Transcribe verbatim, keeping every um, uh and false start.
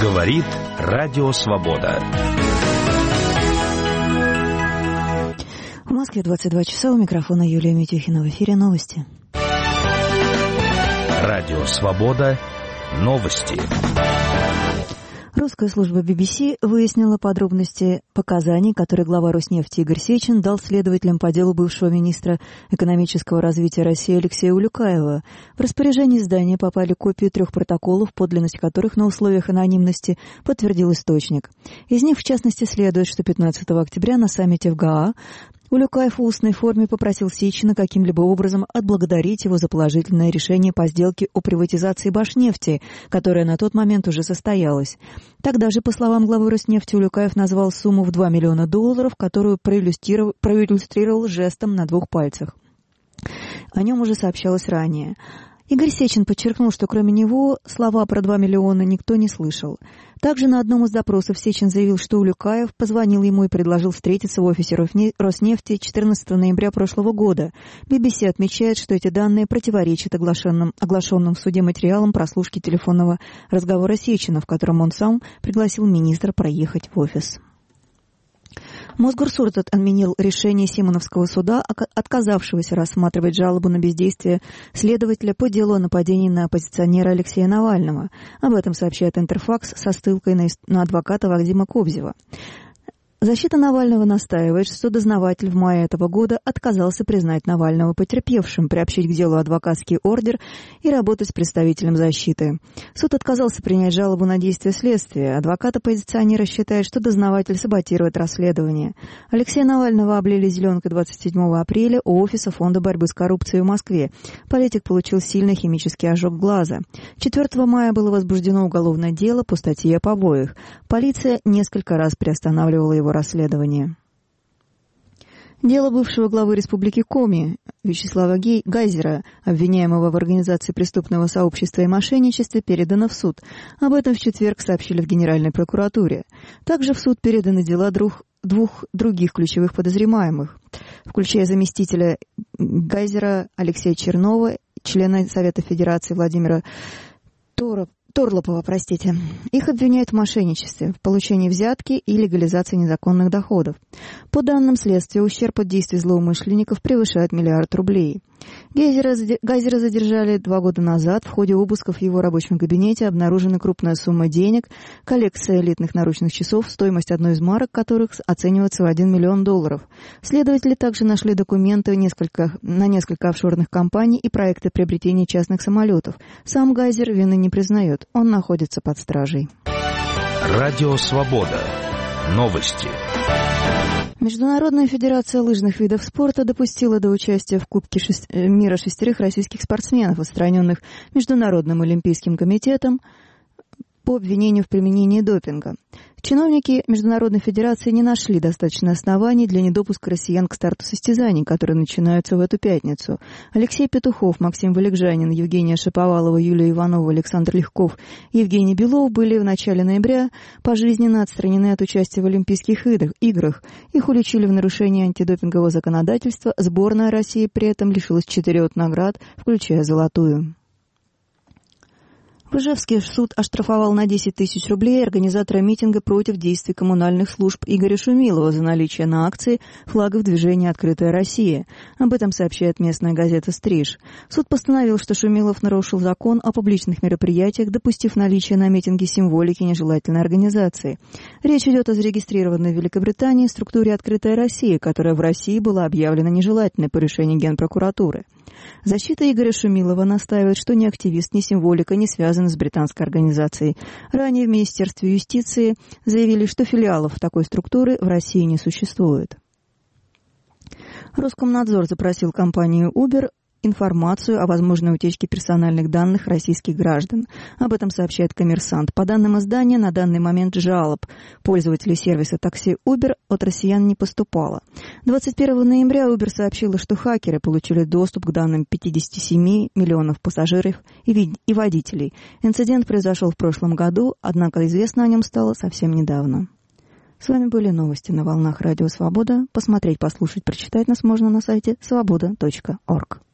Говорит Радио Свобода. В Москве двадцать два часа, у микрофона Юлия Митюхина. В эфире новости. Радио Свобода. Новости. Русская служба би би си выяснила подробности показаний, которые глава Роснефти Игорь Сечин дал следователям по делу бывшего министра экономического развития России Алексея Улюкаева. В распоряжение издания попали копии трех протоколов, подлинность которых на условиях анонимности подтвердил источник. Из них, в частности, следует, что пятнадцатого октября на саммите в Гаа Улюкаев в устной форме попросил Сечина каким-либо образом отблагодарить его за положительное решение по сделке о приватизации Башнефти, которая на тот момент уже состоялась. Тогда же, по словам главы Роснефти, Улюкаев назвал сумму в два миллиона долларов, которую проиллюстрировал, проиллюстрировал жестом на двух пальцах. О нем уже сообщалось ранее. Игорь Сечин подчеркнул, что кроме него слова про два миллиона никто не слышал. Также на одном из допросов Сечин заявил, что Улюкаев позвонил ему и предложил встретиться в офисе Роснефти четырнадцатого ноября прошлого года. би би си отмечает, что эти данные противоречат оглашенным, оглашенным в суде материалам прослушки телефонного разговора Сечина, в котором он сам пригласил министра проехать в офис. Мосгорсуд отменил решение Симоновского суда, отказавшегося рассматривать жалобу на бездействие следователя по делу о нападении на оппозиционера Алексея Навального. Об этом сообщает Интерфакс со ссылкой на, на адвоката Вадима Кобзева. Защита Навального настаивает, что дознаватель в мае этого года отказался признать Навального потерпевшим, приобщить к делу адвокатский ордер и работать с представителем защиты. Суд отказался принять жалобу на действия следствия. Адвокат оппозиционера считает, что дознаватель саботирует расследование. Алексея Навального облили зеленкой двадцать седьмого апреля у офиса Фонда борьбы с коррупцией в Москве. Политик получил сильный химический ожог глаза. четвёртого мая было возбуждено уголовное дело по статье о побоях. Полиция несколько раз приостанавливала его расследование. Дело бывшего главы Республики Коми Вячеслава Гайзера, обвиняемого в организации преступного сообщества и мошенничестве, передано в суд. Об этом в четверг сообщили в Генеральной прокуратуре. Также в суд переданы дела двух, двух других ключевых подозреваемых, включая заместителя Гайзера Алексея Чернова, члена Совета Федерации Владимира Торопова, Торлопова, простите. Их обвиняют в мошенничестве, в получении взятки и легализации незаконных доходов. По данным следствия, ущерб от действий злоумышленников превышает миллиард рублей. Гайзера, Гайзера задержали два года назад. В ходе обысков в его рабочем кабинете обнаружена крупная сумма денег, коллекция элитных наручных часов, стоимость одной из марок которых оценивается в один миллион долларов. Следователи также нашли документы несколько, на несколько офшорных компаний и проекты приобретения частных самолетов. Сам Гайзер вины не признает. Он находится под стражей. Радио Свобода. Новости. Международная федерация лыжных видов спорта допустила до участия в Кубке шесть... мира шестерых российских спортсменов, отстраненных Международным олимпийским комитетом по обвинению в применении допинга. Чиновники Международной федерации не нашли достаточно оснований для недопуска россиян к старту состязаний, которые начинаются в эту пятницу. Алексей Петухов, Максим Валикжанин, Евгения Шаповалова, Юлия Иванова, Александр Легков и Евгений Белов были в начале ноября пожизненно отстранены от участия в Олимпийских играх. Их уличили в нарушении антидопингового законодательства. Сборная России при этом лишилась четырех наград, включая золотую. В Ижевске суд оштрафовал на десять тысяч рублей организатора митинга против действий коммунальных служб Игоря Шумилова за наличие на акции флагов движения «Открытая Россия». Об этом сообщает местная газета «Стриж». Суд постановил, что Шумилов нарушил закон о публичных мероприятиях, допустив наличие на митинге символики нежелательной организации. Речь идет о зарегистрированной в Великобритании структуре «Открытая Россия», которая в России была объявлена нежелательной по решению Генпрокуратуры. Защита Игоря Шумилова настаивает, что ни активист, ни символика не связаны с британской организацией. Ранее в Министерстве юстиции заявили, что филиалов такой структуры в России не существует. Роскомнадзор запросил компанию Uber информацию о возможной утечке персональных данных российских граждан. Об этом сообщает «Коммерсант». По данным издания, на данный момент жалоб пользователей сервиса такси Uber от россиян не поступало. двадцать первого ноября Uber сообщила, что хакеры получили доступ к данным пятьдесят семь миллионов пассажиров и, и водителей. Инцидент произошел в прошлом году, однако известно о нем стало совсем недавно. С вами были новости на волнах Радио Свобода. Посмотреть, послушать, прочитать нас можно на сайте свобода точка орг.